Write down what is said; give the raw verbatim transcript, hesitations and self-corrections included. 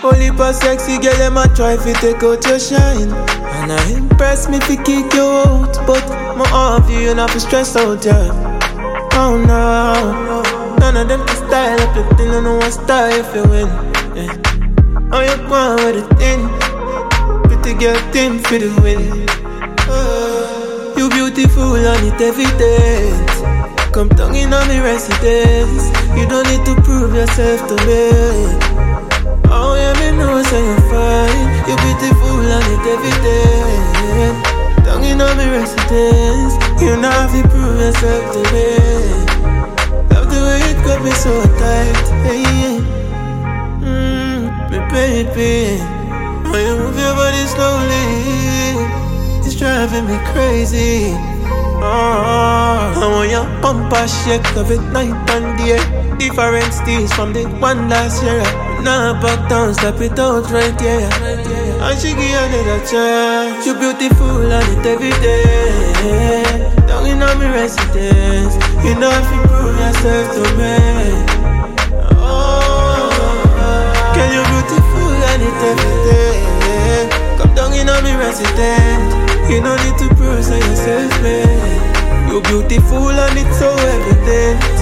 Only for sexy girl, them a try fi take out your shine. And I impress me fi kick you out, but my off you, you not fi stress out, yeah. Oh no, none of them can style up your thing, I know what style if you win, yeah. Oh, you go with the thing, pretty girl thing for the win. Oh, you beautiful and it evident. Come down in on me residence. You don't need to prove yourself to me. Oh yeah, me know say you're fine. You beautiful and it evident. Down in on me residence. You know have to prove yourself to me. Love the way it got me so tight. Hey, mmm, me baby. When you move your body slowly, it's driving me crazy. Oh, I want your bumper shake of it night and day. Different steals from the one last year. Now back down, step it out right here. And she give another chance. You beautiful and it every day. Down in on me residence. You know if you prove yourself to me. Oh, girl you beautiful and it every day. Come down in on me residence. You don't need to prove yourself, man. You're beautiful and it's so evident.